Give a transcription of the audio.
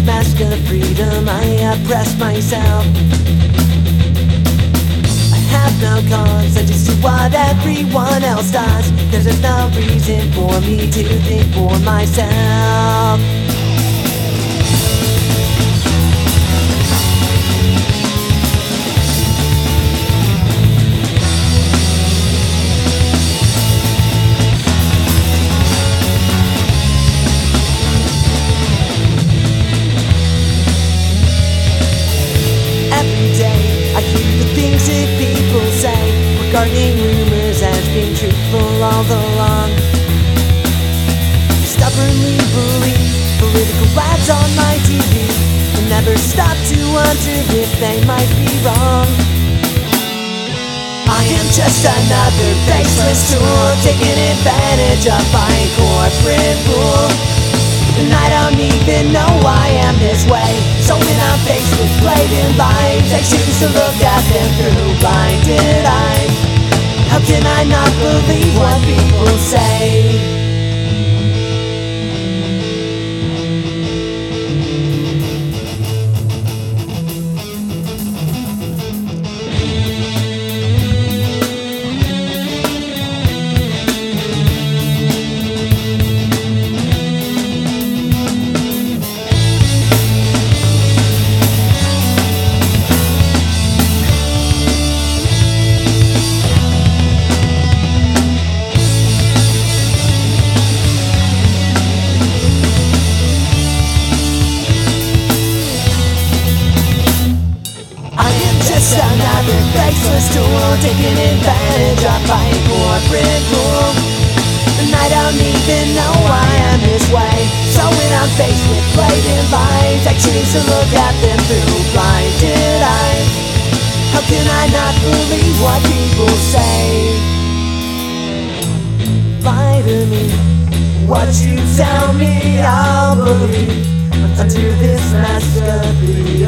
mask of freedom, I oppress myself. I have no cause, I just do what everyone else does, 'cause there's no reason for me to think for myself. Regarding rumors as being truthful all along. Stubbornly believe political ads on my TV and never stop to wonder if they might be wrong. I am just another faceless tool taken advantage of by corporate rule. And I don't even know why I'm this way. So when I'm faced with blatant lies, I choose to look at them through blinded eyes. How can I not believe what people say? Another faceless tool taken advantage of by corporate rule. And I don't even know why I'm this way. So when I'm faced with blatant lies, I choose to look at them through blinded eyes. How can I not believe what people say? Lie to me, what you tell me I'll believe. Under this mask of freedom